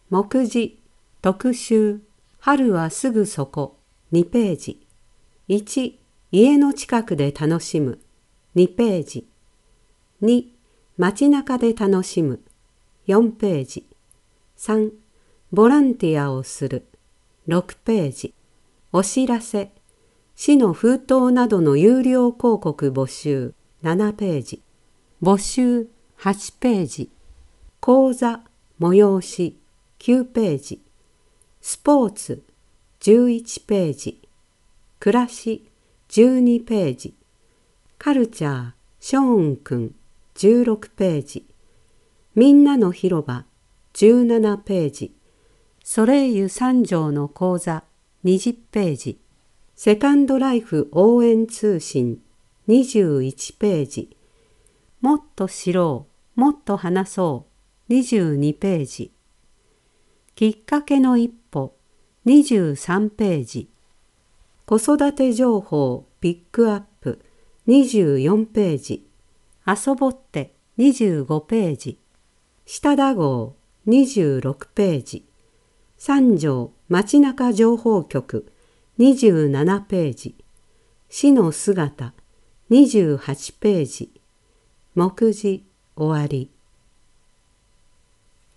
目次、特集、春はすぐそこ、2ページ。1、家の近くで楽しむ、2ページ。2、街中で楽しむ、4ページ。3、ボランティアをする、6ページ。お知らせ、市の封筒などの有料広告募集、7ページ。募集、8ページ。講座、催し、9ページ。スポーツ、11ページ。暮らし、12ページ。カルチャー、ショーンくん、16ページ。みんなの広場、17ページ。ソレイユ三条の講座、20ページ。セカンドライフ応援通信、21ページ。もっと知ろう、もっと話そう、22ページ。きっかけの一歩、23ページ。子育て情報ピックアップ、24ページ。遊ぼって、25ページ。下田号、26ページ。三条街中情報局、27ページ。市の姿、28ページ。目次終わり。